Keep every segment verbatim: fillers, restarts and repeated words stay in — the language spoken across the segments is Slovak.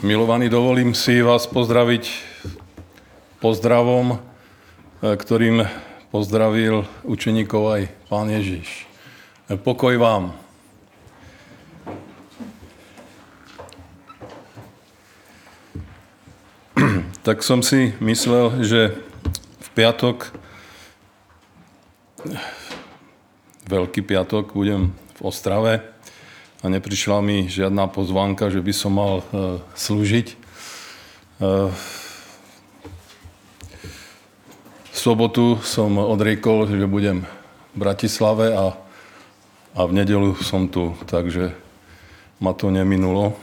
Milovaní, dovolím si vás pozdraviť pozdravom, ktorým pozdravil učeníkov aj Pán Ježiš. Pokoj vám. Tak som si myslel, že v piatok, Veľký piatok, budem v Ostrave a neprišla mi žiadna pozvánka, že by som mal e, slúžiť. E, v sobotu som odriekol, že budem v Bratislave a, a v nedeľu som tu, takže ma to neminulo.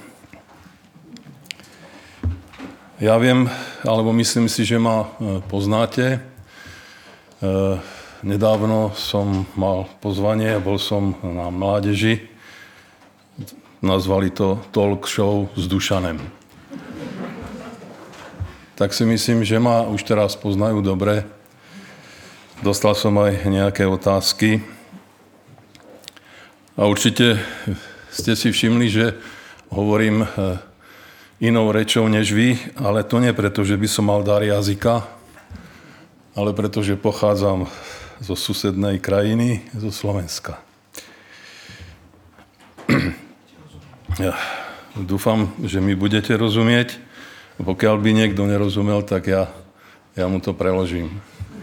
Ja viem, alebo myslím si, že ma poznáte. E, nedávno som mal pozvanie, bol som na mládeži. Nazvali to talk show s Dušanem. Tak si myslím, že ma už teraz poznajú dobre. Dostal som aj nejaké otázky. A určite ste si všimli, že hovorím inou rečou než vy, ale to nie preto, že by som mal dar jazyka, ale preto, že pochádzam zo susednej krajiny, zo Slovenska. Ja dúfam, že mi budete rozumieť. Pokiaľ by niekto nerozumel, tak ja, ja mu to preložím.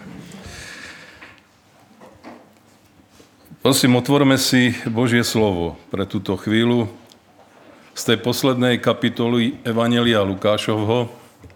Prosím, otvorme si Božie slovo pre túto chvíľu z tej poslednej kapitoly Evanjelia Lukášovho.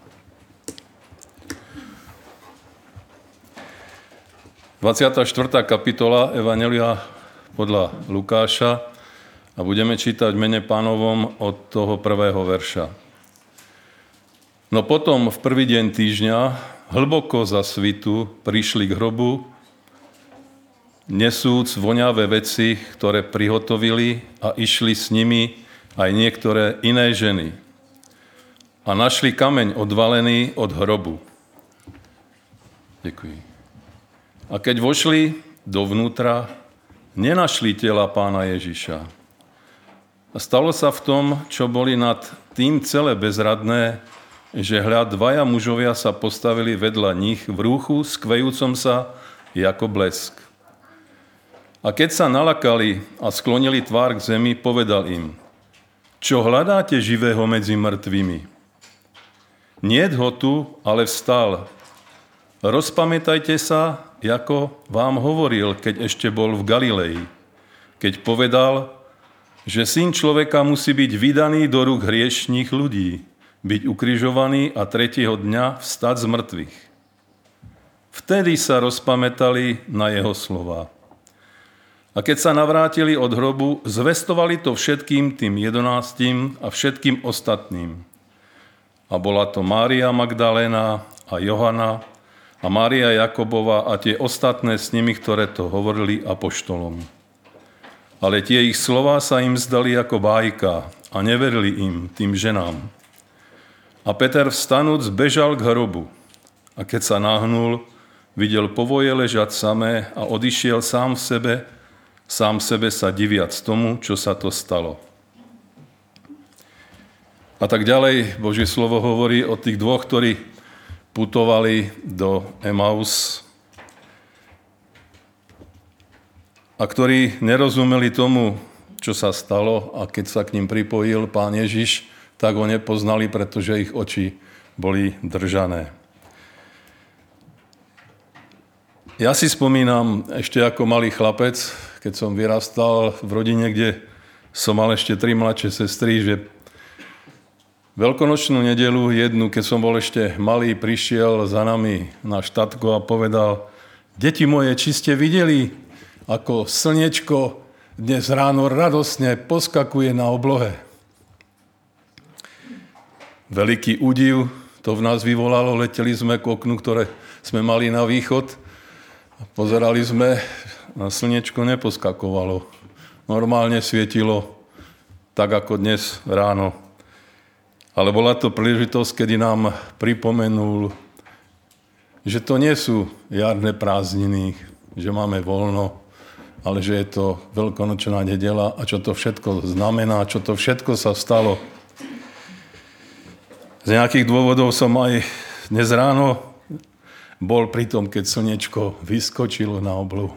dvadsiata štvrtá kapitola Evanjelia podľa Lukáša. A budeme čítať v mene Pánovom od toho prvého verša. No potom v prvý deň týždňa, hlboko za svitu, prišli k hrobu, nesúc voňavé veci, ktoré prihotovili, a išli s nimi aj niektoré iné ženy. A našli kameň odvalený od hrobu. Ďakujem. A keď vošli dovnútra, nenašli tela Pána Ježiša. A stalo sa v tom, čo boli nad tým celé bezradné, že hľa dvaja mužovia sa postavili vedľa nich v rúchu, skvejúcom sa ako blesk. A keď sa nalakali a sklonili tvár k zemi, povedal im: Čo hľadáte živého medzi mŕtvými? Niet ho tu, ale vstal. Rozpamätajte sa, ako vám hovoril, keď ešte bol v Galilei, keď povedal, že Syn človeka musí byť vydaný do rúk hriešných ľudí, byť ukrižovaný a tretieho dňa vstať z mŕtvych. Vtedy sa rozpamätali na jeho slová. A keď sa navrátili od hrobu, zvestovali to všetkým tým jedenáctim a všetkým ostatným. A bola to Mária Magdaléna a Johana a Mária Jakobova a tie ostatné s nimi, ktoré to hovorili apoštolom. Ale tie ich slová sa im zdali ako bájka a neverili im, tým ženám. A Peter vstanúc bežal k hrobu a keď sa nahnul, videl povoje ležať samé a odišiel sám v sebe, sám sebe sa diviac tomu, čo sa to stalo. A tak ďalej Božie slovo hovorí o tých dvoch, ktorí putovali do Emaus a ktorí nerozumeli tomu, čo sa stalo, a keď sa k ním pripojil Pán Ježiš, tak ho nepoznali, pretože ich oči boli držané. Ja si spomínam ešte ako malý chlapec, keď som vyrastal v rodine, kde som mal ešte tri mladšie sestry, že veľkonočnú nedeľu jednu, keď som bol ešte malý, prišiel za nami na štátko a povedal: Deti moje, či ste videli, ako slnečko dnes ráno radosne poskakuje na oblohe. Veľký údiv to v nás vyvolalo. Leteli sme k oknu, ktoré sme mali na východ. Pozerali sme, a slnečko neposkakovalo. Normálne svietilo, tak ako dnes ráno. Ale bola to príležitosť, kedy nám pripomenul, že to nie sú jarné prázdniny, že máme voľno, ale že je to veľkonočná nedeľa a čo to všetko znamená, čo to všetko sa stalo. Z nejakých dôvodov som aj dnes ráno bol pri tom, keď slnečko vyskočilo na oblohu.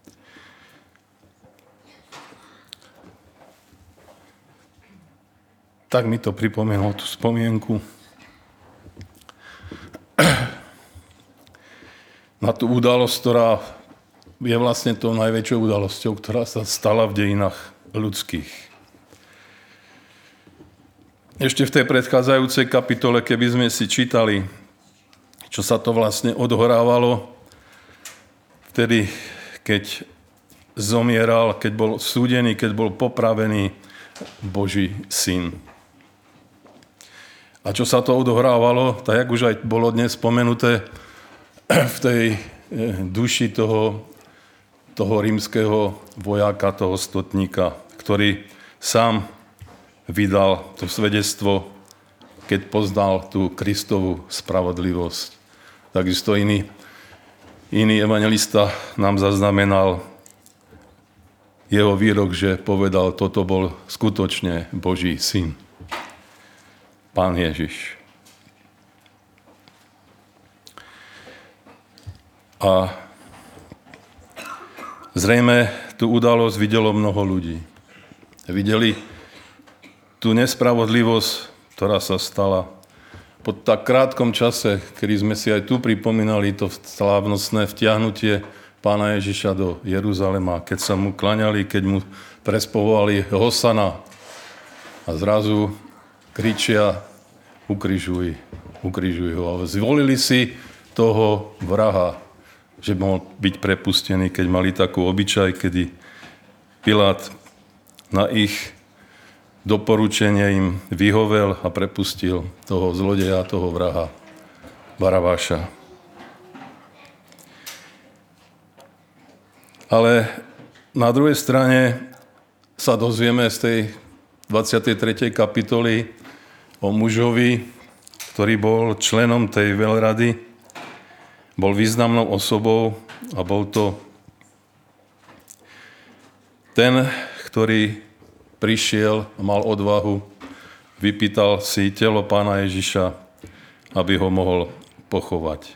Tak mi to pripomenulo tú spomienku na tú udalosť, ktorá je vlastne tou najväčšou udalosťou, ktorá sa stala v dejinách ľudských. Ešte v tej predchádzajúcej kapitole, keby sme si čítali, čo sa to vlastne odhrávalo, vtedy, keď zomieral, keď bol súdený, keď bol popravený Boží syn. A čo sa to odohrávalo, tak jak už aj bolo dnes spomenuté, v tej duši toho, toho rímskeho vojáka, toho stotníka, ktorý sám vydal to svedectvo, keď poznal tú Kristovú spravodlivosť. Takisto iný, iný evanjelista nám zaznamenal jeho výrok, že povedal, toto bol skutočne Boží syn. Pán Ježiš. A zrejme tú udalosť videlo mnoho ľudí. Videli tú nespravodlivosť, ktorá sa stala po tak krátkom čase, kedy sme si aj tu pripomínali to slávnostné vtiahnutie Pána Ježiša do Jeruzalema, keď sa mu klaňali, keď mu prespovovali Hosana a zrazu kričia ukrižuj, ukrižuj ho. A zvolili si toho vraha, že mohol byť prepustený, keď mali takú obyčaj, kedy Pilát na ich doporučenie im vyhovel a prepustil toho zlodeja, toho vraha, Barabáša. Ale na druhej strane sa dozvieme z tej dvadsiatej tretej kapitoly o mužovi, ktorý bol členom tej veľrady, bol významnou osobou a bol to ten, ktorý prišiel a mal odvahu, vypýtal si telo Pána Ježiša, aby ho mohol pochovať.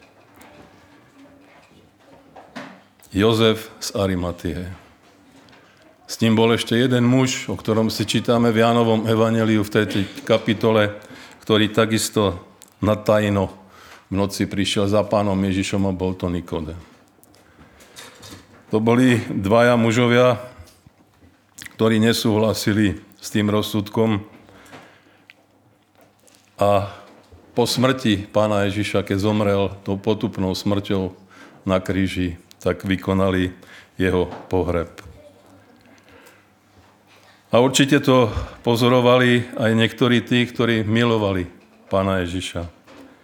Jozef z Arimatie. S ním bol ešte jeden muž, o ktorom si čítame v Jánovom evanjeliu v tretej kapitole, ktorý takisto natajno v noci prišiel za Pánom Ježišom a bol to Nikodém. To boli dvaja mužovia, ktorí nesúhlasili s tým rozsudkom a po smrti Pána Ježiša, keď zomrel tou potupnou smrťou na kríži, tak vykonali jeho pohreb. A určite to pozorovali aj niektorí tí, ktorí milovali Pána Ježiša.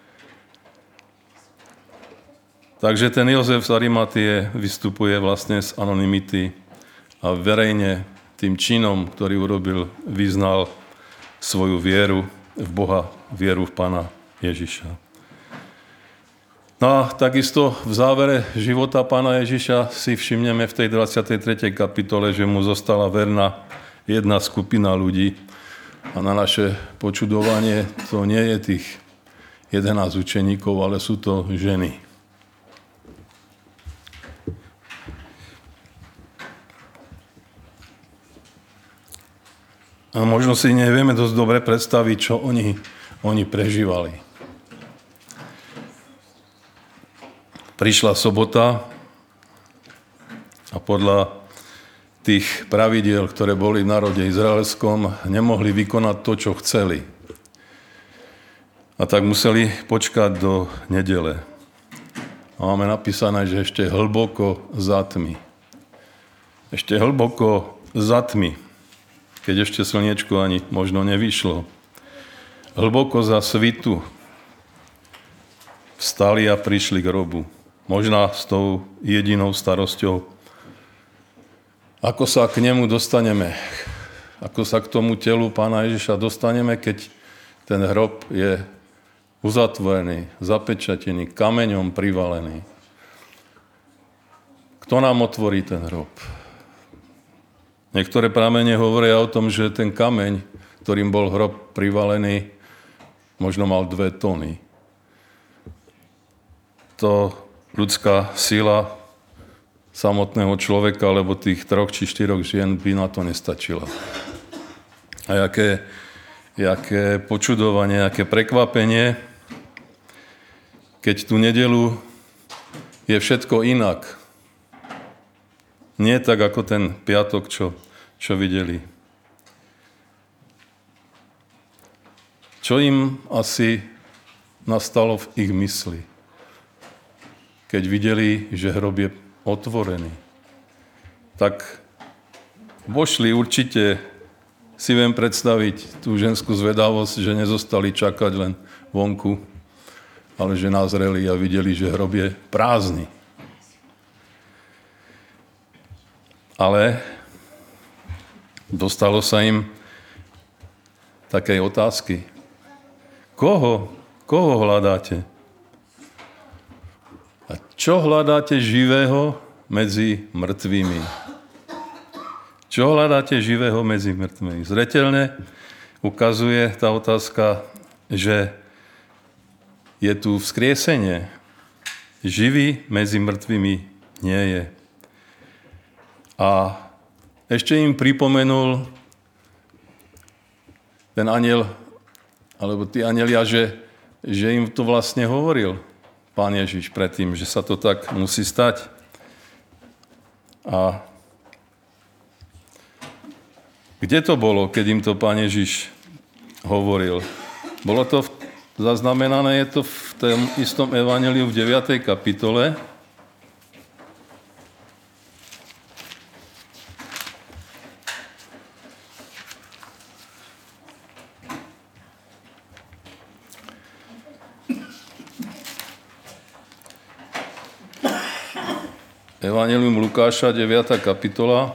Takže ten Jozef z Arimatie vystupuje vlastne z anonymity a verejne tým činom, ktorý urobil, vyznal svoju vieru v Boha, vieru v Pána Ježiša. No a takisto v závere života Pána Ježiša si všimneme v tej dvadsiatej tretej kapitole, že mu zostala verná jedna skupina ľudí. A na naše počudovanie to nie je tých jedenásť učeníkov, ale sú to ženy. A možno si nevieme dosť dobre predstaviť, čo oni, oni prežívali. Prišla sobota a podľa tých pravidiel, ktoré boli v národe izraelskom, nemohli vykonať to, čo chceli. A tak museli počkať do nedele. A máme napísané, že ešte hlboko za tmy. Ešte hlboko za tmy, keď ešte slniečko ani možno nevyšlo. Hlboko za svitu vstali a prišli k hrobu. Možná s tou jedinou starosťou, ako sa k nemu dostaneme, ako sa k tomu telu Pána Ježiša dostaneme, keď ten hrob je uzatvorený, zapečatený, kameňom privalený. Kto nám otvorí ten hrob? Niektoré pramene hovoria o tom, že ten kameň, ktorým bol hrob privalený, možno mal dve tony. To ľudská sila samotného človeka, alebo tých troch či štyroch žien by na to nestačila. A jaké, jaké počudovanie, aké prekvapenie, keď tú nedeľu je všetko inak. Nie tak, ako ten piatok, čo, čo videli. Čo im asi nastalo v ich mysli, keď videli, že hrob je otvorený? Tak vošli určite, si viem predstaviť tú ženskú zvedavosť, že nezostali čakať len vonku, ale že nazreli a videli, že hrob je prázdny. Ale dostalo sa im takej otázky. Koho? Koho hľadáte? A čo hľadáte živého medzi mŕtvými? Čo hľadáte živého medzi mŕtvými? Zreteľne ukazuje tá otázka, že je tu vzkriesenie. Živý medzi mŕtvými nie je. A ešte im pripomenul ten anjel, alebo tí anjelia, že, že im to vlastne hovoril Pán Ježiš predtým, že sa to tak musí stať. A kde to bolo, keď im to Pán Ježiš hovoril? Bolo to zaznamenané, je to v tom istom evanjeliu v deviatej kapitole. Evanjelium Lukáša, deviata kapitola,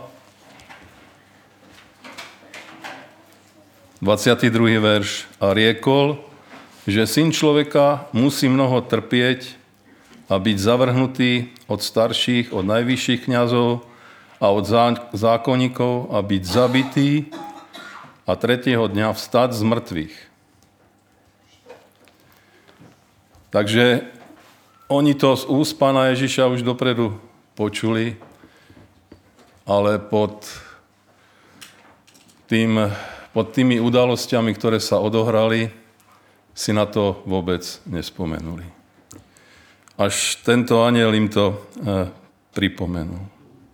dvadsiaty druhý verš. A riekol, že Syn človeka musí mnoho trpieť a byť zavrhnutý od starších, od najvyšších kňazov a od zákonníkov a byť zabitý a tretieho dňa vstať z mŕtvych. Takže oni to z úst Pána Ježiša už dopredu počuli, ale pod, tým, pod tými udalosťami, ktoré sa odohrali, si na to vôbec nespomenuli. Až tento anjel im to e, pripomenul.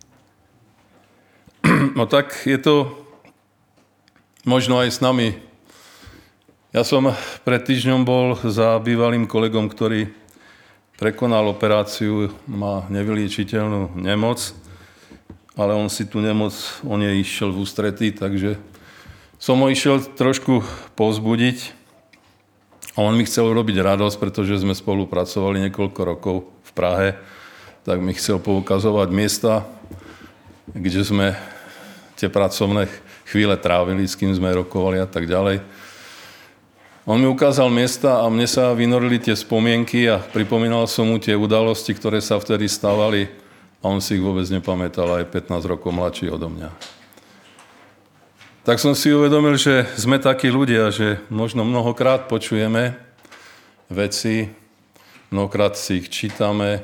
No tak je to možno aj s nami. Ja som pred týždňom bol za bývalým kolegom, ktorý prekonal operáciu, má nevyliečiteľnú nemoc, ale on si tú nemoc, on jej išiel v ústretí, takže som ho išiel trošku povzbudiť a on mi chcel robiť radosť, pretože sme spolupracovali niekoľko rokov v Prahe, tak mi chcel poukazovať miesta, kde sme tie pracovné chvíle trávili, s kým sme rokovali a tak ďalej. On mi ukázal miesta a mne sa vynorili tie spomienky a pripomínal som mu tie udalosti, ktoré sa vtedy stávali a on si ich vôbec nepamätal, aj pätnásť rokov mladší odo mňa. Tak som si uvedomil, že sme takí ľudia, že možno mnohokrát počujeme veci, mnohokrát si ich čítame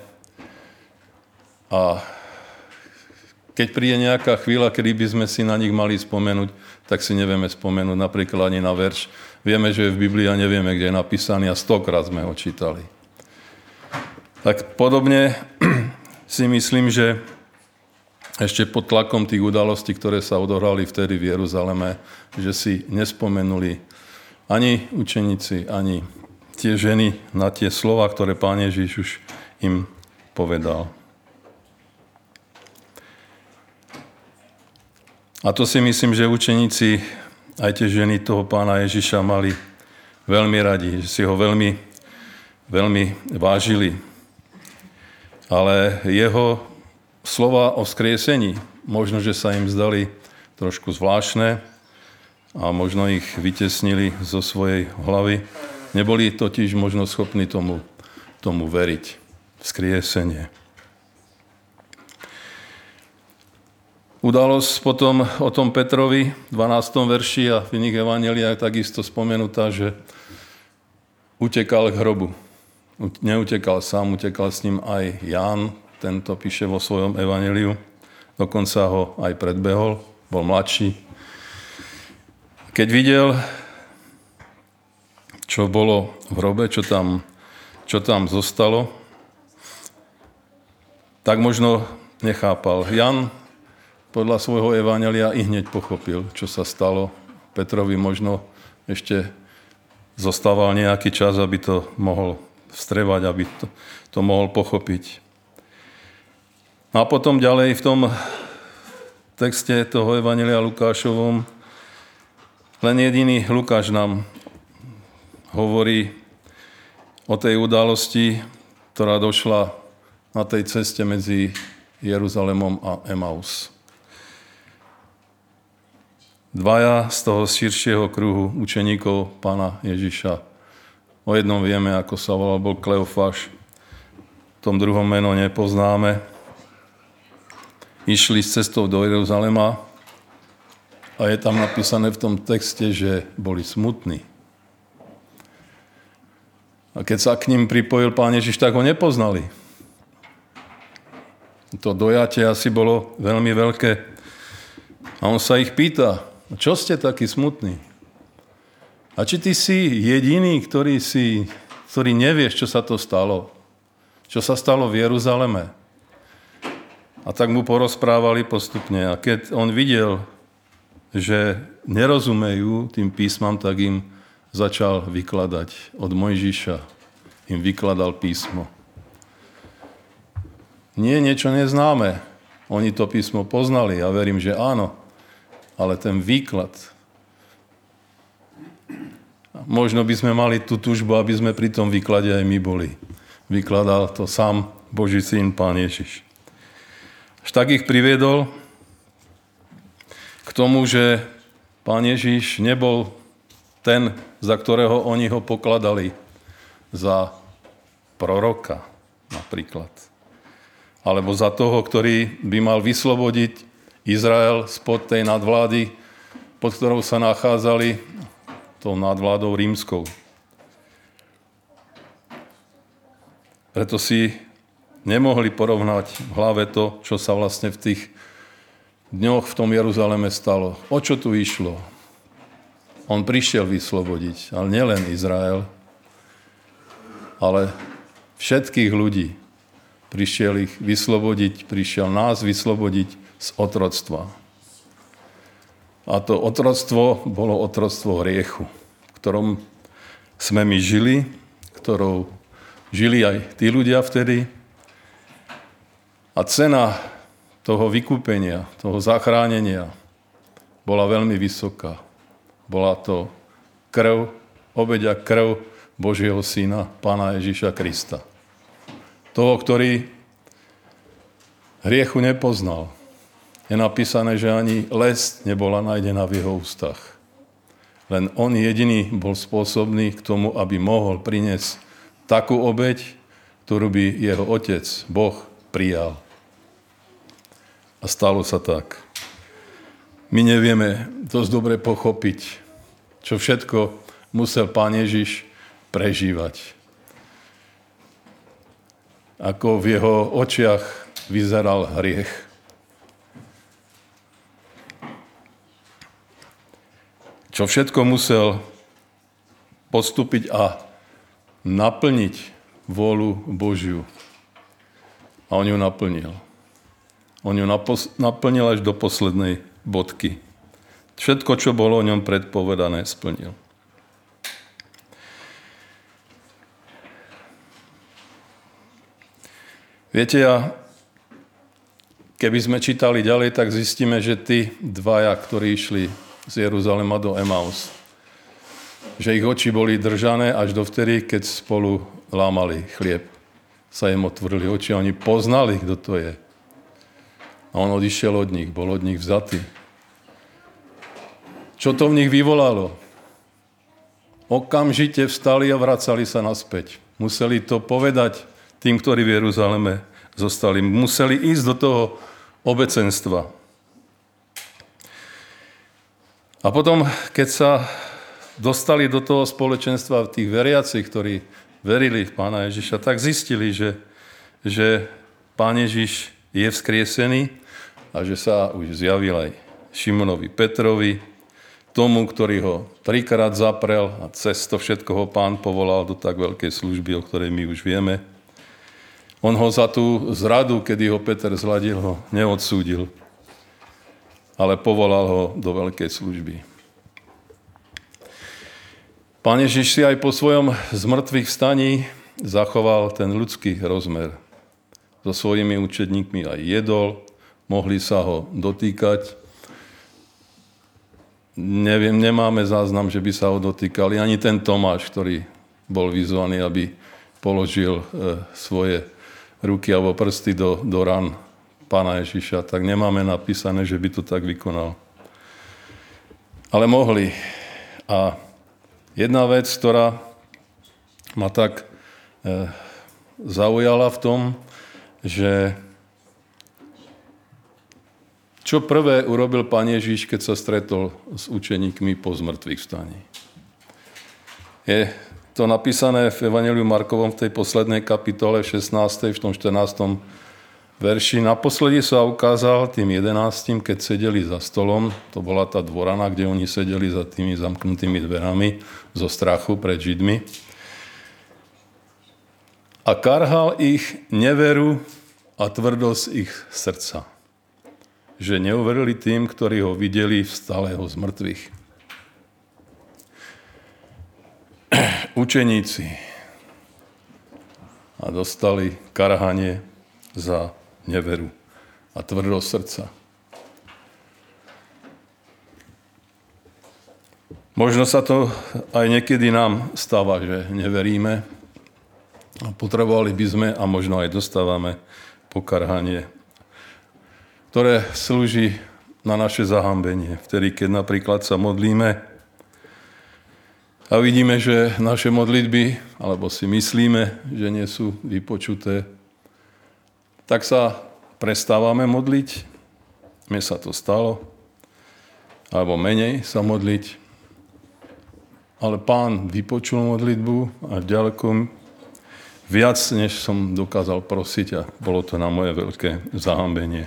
a keď príde nejaká chvíľa, kedy by sme si na nich mali spomenúť, tak si nevieme spomenúť napríklad ani na verš. Vieme, že je v Biblii a nevieme, kde je napísaný a stokrát sme ho čítali. Tak podobne si myslím, že ešte pod tlakom tých udalostí, ktoré sa odohrali vtedy v Jeruzaleme, že si nespomenuli ani učeníci, ani tie ženy na tie slova, ktoré Pán Ježiš už im povedal. A to si myslím, že učeníci, aj tie ženy toho Pána Ježiša mali veľmi radi, že si ho veľmi, veľmi vážili. Ale jeho slova o vzkriesení, možno, že sa im zdali trošku zvláštne a možno ich vytesnili zo svojej hlavy. Neboli totiž možno schopní tomu, tomu veriť. Vzkriesenie. Udalosť potom o tom Petrovi v dvanástom verši a v iných evanjeliách takisto spomenutá, že utekal k hrobu. Neutekal sám, utekal s ním aj Ján, tento píše vo svojom evanjeliu. Dokonca ho aj predbehol, bol mladší. Keď videl, čo bolo v hrobe, čo tam, čo tam zostalo, tak možno nechápal. Jan podľa svojho evanjelia i hneď pochopil, čo sa stalo. Petrovi možno ešte zostával nejaký čas, aby to mohol vstrevať, aby to, to mohol pochopiť. A potom ďalej v tom texte toho evanjelia Lukášovom len jediný Lukáš nám hovorí o tej udalosti, ktorá došla na tej ceste medzi Jeruzalémom a Emaus. Dvaja z toho širšieho kruhu učeníkov pána Ježiša. O jednom vieme, ako sa volal, bol Kleofáš. V tom druhom meno nepoznáme. Išli s cestou do Jeruzalema a je tam napísané v tom texte, že boli smutní. A keď sa k ním pripojil pán Ježiš, tak ho nepoznali. To dojatie asi bolo veľmi veľké. A on sa ich pýta, čo ste takí smutní? A či ty si jediný, ktorý, si, ktorý nevieš, čo sa to stalo? Čo sa stalo v Jeruzaleme? A tak mu porozprávali postupne. A keď on videl, že nerozumejú tým písmam, tak im začal vykladať od Mojžiša. Im vykladal písmo. Nie niečo neznáme. Oni to písmo poznali. Ja verím, že áno. Ale ten výklad. Možno by sme mali tú túžbu, aby sme pri tom výklade aj my boli. Vykladal to sám Boží syn, pán Ježiš. Až tak ich priviedol k tomu, že pán Ježiš nebol ten, za ktorého oni ho pokladali za proroka napríklad. Alebo za toho, ktorý by mal vyslobodiť Izrael spod tej nadvlády, pod ktorou sa nachádzali, tou nadvládou rímskou. Preto si nemohli porovnať v hlave to, čo sa vlastne v tých dňoch v tom Jeruzaleme stalo. O čo tu išlo? On prišiel vyslobodiť, ale nielen Izrael, ale všetkých ľudí. Prišiel ich vyslobodiť, prišiel nás vyslobodiť z otroctva. A to otroctvo bolo otroctvo hriechu, v ktorom sme my žili, ktorou žili aj tí ľudia vtedy. A cena toho vykúpenia, toho zachránenia bola veľmi vysoká. Bola to krv, obeť a krv Božieho syna, pána Ježiša Krista. Toho, ktorý hriechu nepoznal. Je napísané, že ani lesť nebola nájdená v jeho ústach. Len on jediný bol spôsobný k tomu, aby mohol priniesť takú obeť, ktorú by jeho otec, Boh, prijal. A stalo sa tak. My nevieme dosť dobre pochopiť, čo všetko musel pán Ježiš prežívať. Ako v jeho očiach vyzeral hriech. Čo všetko musel podstúpiť a naplniť vôľu Božiu. A on ju naplnil. On ju naplnil až do poslednej bodky. Všetko, čo bolo o ňom predpovedané, splnil. Viete, ja, keby sme čítali ďalej, tak zistíme, že tí dvaja, ktorí išli z Jeruzalema do Emaus, že ich oči boli držané až dovtedy, keď spolu lámali chlieb. Sa im otvorili oči a oni poznali, kto to je. A on odišiel od nich, bol od nich vzatý. Čo to v nich vyvolalo? Okamžite vstali a vracali sa naspäť. Museli to povedať tým, ktorí v Jeruzaleme zostali. Museli ísť do toho obecenstva. A potom, keď sa dostali do toho spoločenstva tých veriacich, ktorí verili v Pána Ježiša, tak zistili, že, že Pán Ježiš je vzkriesený a že sa už zjavil aj Šimonovi Petrovi, tomu, ktorý ho trikrát zaprel a cez to všetko ho Pán povolal do tak veľkej služby, o ktorej my už vieme. On ho za tú zradu, kedy ho Peter zladil, ho neodsúdil, ale povolal ho do veľkej služby. Pán Ježiš si aj po svojom zmrtvých vstaní zachoval ten ľudský rozmer. So svojimi učedníkmi aj jedol, mohli sa ho dotýkať. Neviem, nemáme záznam, že by sa ho dotýkali. Ani ten Tomáš, ktorý bol vyzvaný, aby položil e, svoje ruky alebo prsty do, do ran Pána Ježiša, tak nemáme napísané, že by to tak vykonal. Ale mohli. A jedna vec, ktorá ma tak e, zaujala v tom, že čo prvé urobil Pán Ježiš, keď sa stretol s učeníkmi po zmrtvých vstaní? Je to napísané v Evanjeliu Markovom v tej poslednej kapitole, v šestnástej, v tom štrnástom verši. Naposledy sa ukázal tým jedenáctim, keď sedeli za stolom. To bola tá dvorana, kde oni sedeli za tými zamknutými dverami zo strachu pred Židmi. A karhal ich neveru a tvrdosť ich srdca, že neuverili tým, ktorí ho videli vstalého z mŕtvych. Učeníci a dostali karhanie za neveru a tvrdosť srdca. Možno sa to aj niekedy nám stáva, že neveríme a potrebovali by sme a možno aj dostávame pokarhanie, ktoré slúži na naše zahambenie. Vtedy, keď napríklad sa modlíme a vidíme, že naše modlitby, alebo si myslíme, že nie sú vypočuté, tak sa prestávame modliť. Mne sa to stalo. Alebo menej sa modliť. Ale Pán vypočul modlitbu a ďaleko viac, než som dokázal prosiť a bolo to na moje veľké zahambenie.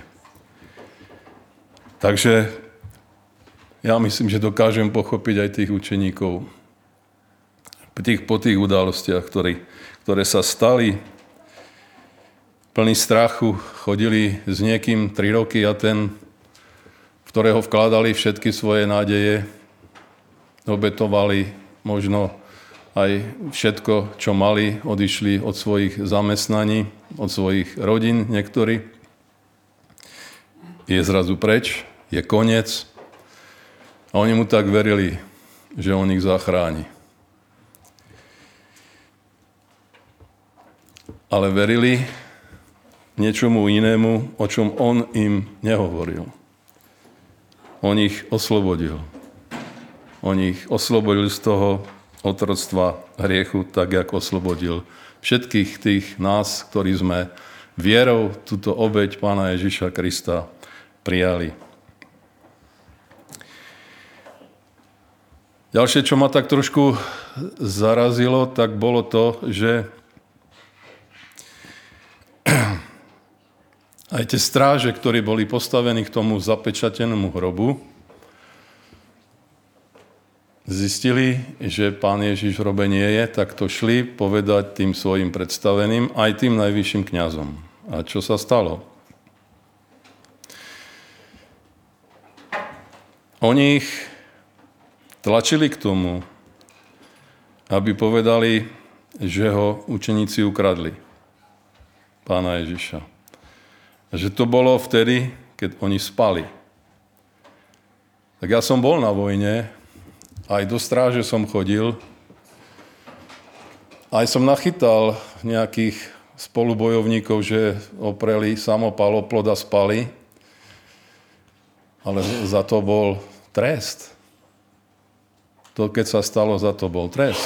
Takže ja myslím, že dokážem pochopiť aj tých učeníkov tých, po tých udalostiach, ktorý, ktoré sa stali. Plný strachu chodili s niekým tri roky a ten, v ktorého vkladali všetky svoje nádeje, obetovali možno aj všetko, čo mali, odišli od svojich zamestnaní, od svojich rodín niektorí. Je zrazu preč, je koniec. A oni mu tak verili, že on ich zachráni. Ale verili niečomu inému, o čom on im nehovoril. On ich oslobodil. On ich oslobodil z toho otroctva hriechu, tak, jak oslobodil všetkých tých nás, ktorí sme vierou túto obeť Pána Ježiša Krista prijali. Ďalšie, čo ma tak trošku zarazilo, tak bolo to, že aj tie stráže, ktorí boli postavení k tomu zapečatenému hrobu, zistili, že Pán Ježiš v hrobe nie je, tak to šli povedať tým svojim predstaveným, aj tým najvyšším kňazom. A čo sa stalo? Oni ich tlačili k tomu, aby povedali, že ho učeníci ukradli, Pána Ježiša. Že to bolo vtedy, keď oni spali. Tak ja som bol na vojne, aj do stráže som chodil, aj som nachytal nejakých spolubojovníkov, že opreli samopal, oplod a spali, ale za to bol trest. To, keď sa stalo, za to bol trest.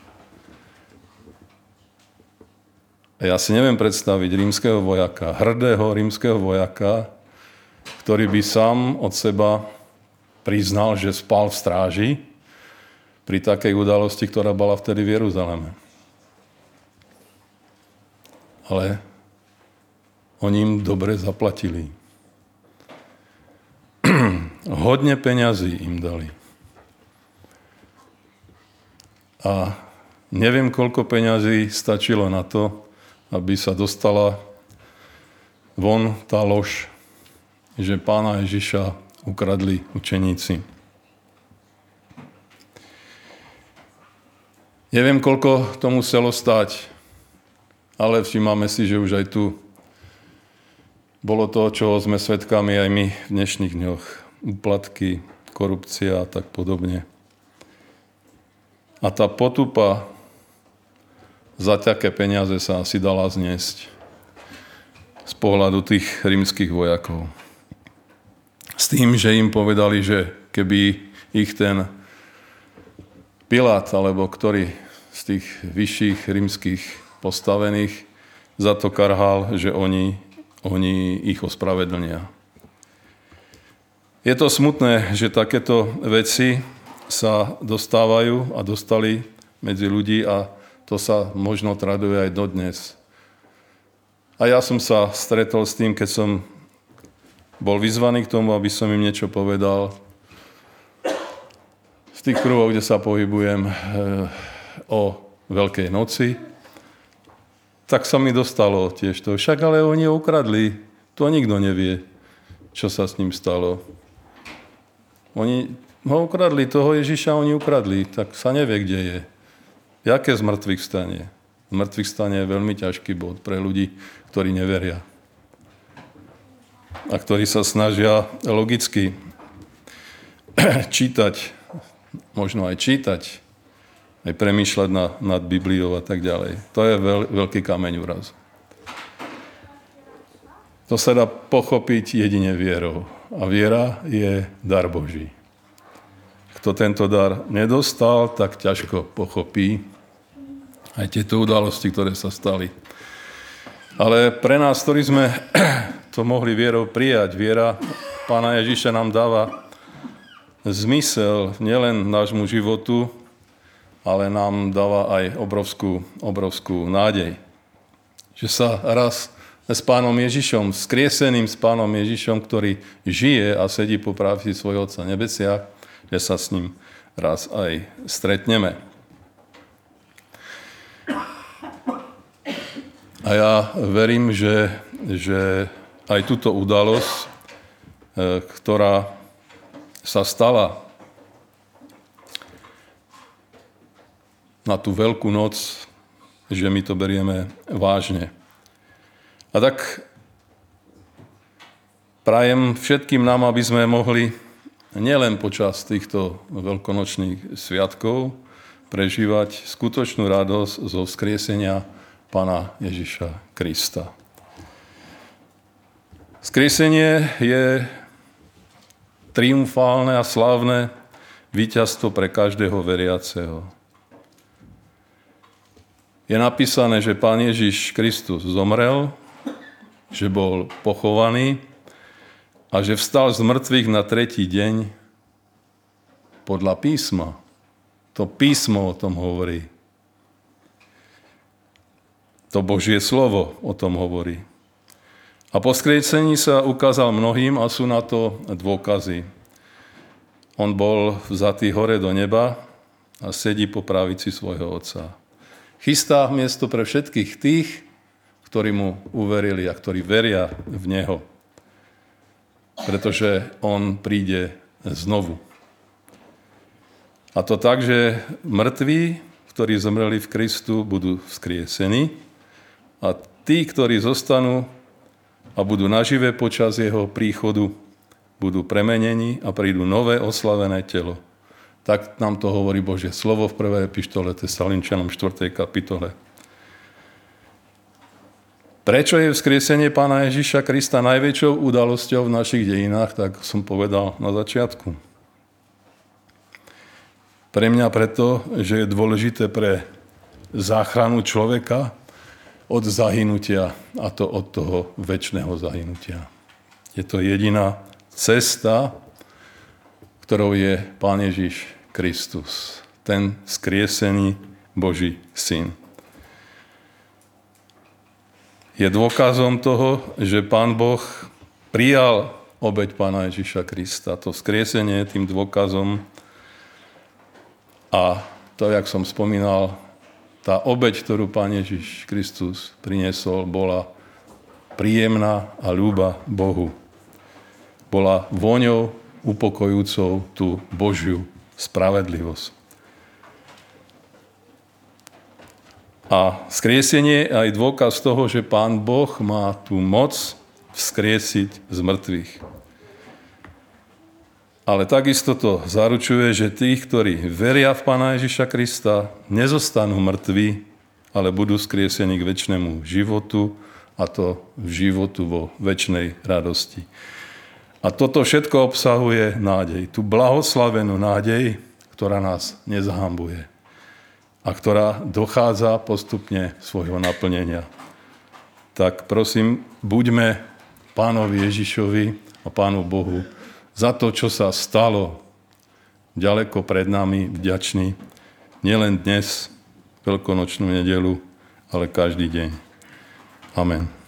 Ja si neviem predstaviť rímskeho vojaka, hrdého rímskeho vojaka, ktorý by sám od seba priznal, že spal v stráži, pri takej udalosti, ktorá bola vtedy v Jeruzaleme. Ale oni im dobre zaplatili. Hodne peňazí im dali. A neviem, koľko peňazí stačilo na to, aby sa dostala von tá lož, že pána Ježiša ukradli učeníci. Neviem, koľko to muselo stáť, ale všímame si, že už aj tu bolo to, čo sme svedkami aj my v dnešných dňoch. Úplatky, korupcia a tak podobne. A tá potupa za také peniaze sa asi dala zniesť z pohľadu tých rímskych vojakov. S tým, že im povedali, že keby ich ten Pilát, alebo ktorý z tých vyšších rímskych postavených za to karhal, že oni, oni ich ospravedlnia. Je to smutné, že takéto veci sa dostávajú a dostali medzi ľudí a to sa možno traduje aj dodnes. A ja som sa stretol s tým, keď som bol vyzvaný k tomu, aby som im niečo povedal. Z tých kruhov, kde sa pohybujem e, o Veľkej noci, tak sa mi dostalo tiež to. Však ale oni ho ukradli. To nikto nevie, čo sa s ním stalo. Oni ho ukradli, toho Ježiša oni ukradli, tak sa nevie, kde je. Jaké z mŕtvych stane? Z mŕtvych stane je veľmi ťažký bod pre ľudí, ktorí neveria. A ktorí sa snažia logicky čítať, možno aj čítať, aj premýšľať nad, nad Bibliou a tak ďalej. To je veľ, veľký kameň úrazu. To sa dá pochopiť jedine vierou. A viera je dar Boží. Kto tento dar nedostal, tak ťažko pochopí aj tieto udalosti, ktoré sa stali. Ale pre nás, ktorí sme to mohli vierou prijať, viera Pána Ježiša nám dáva zmysel nielen nášmu životu, ale nám dáva aj obrovskú, obrovskú nádej. Že sa raz s Pánom Ježišom, skrieseným s Pánom Ježišom, ktorý žije a sedí po pravici svojho Otca nebesiach, že sa s ním raz aj stretneme. A ja verím, že, že aj túto udalosť, ktorá sa stala na tú veľkú noc, že my to berieme vážne. A tak prajem všetkým nám, aby sme mohli nielen počas týchto veľkonočných sviatkov prežívať skutočnú radosť zo vzkriesenia Pána Ježiša Krista. Vzkriesenie je triumfálne a slávne víťazstvo pre každého veriaceho. Je napísané, že Pán Ježiš Kristus zomrel, že bol pochovaný a že vstal z mŕtvych na tretí deň podľa písma. To písmo o tom hovorí. To Božie slovo o tom hovorí. A po vzkriesení sa ukázal mnohým a sú na to dôkazy. On bol vzatý hore do neba a sedí po pravici svojho Otca. Chystá miesto pre všetkých tých, ktorí mu uverili a ktorí veria v Neho. Pretože on príde znovu. A to tak, že mŕtvi, ktorí zomreli v Kristu, budú vzkriesení a tí, ktorí zostanú a budú nažive počas jeho príchodu, budú premenení a prídu nové oslavené telo. Tak nám to hovorí Božie slovo v prvej epištole Tesaloničanom štvrtej kapitole. Prečo je vzkriesenie Pána Ježiša Krista najväčšou udalosťou v našich dejinách, tak som povedal na začiatku. Pre mňa preto, že je dôležité pre záchranu človeka od zahynutia, a to od toho večného zahynutia. Je to jediná cesta, ktorou je Pán Ježiš Kristus. ten skriesený Boží syn. Je dôkazom toho, že Pán Boh prijal obeť Pána Ježiša Krista. To vzkriesenie je tým dôkazom. A to, jak som spomínal, tá obeť, ktorú Pán Ježiš Kristus priniesol, bola príjemná a ľúba Bohu. Bola vôňou upokojujúcou tú Božiu spravedlivosť. A vzkriesenie je aj dôkaz toho, že Pán Boh má tú moc vzkriesiť z mŕtvych. Ale takisto to zaručuje, že tých, ktorí veria v Pána Ježiša Krista, nezostanú mŕtvi, ale budú vzkriesení k večnému životu, a to v životu vo večnej radosti. A toto všetko obsahuje nádej. Tú blahoslavenú nádej, ktorá nás nezahambuje a ktorá dochádza postupne svojho naplnenia. Tak prosím, buďme Pánovi Ježišovi a Pánu Bohu za to, čo sa stalo ďaleko pred nami, vďační. Nielen dnes, veľkonočnú nedeľu, ale každý deň. Amen.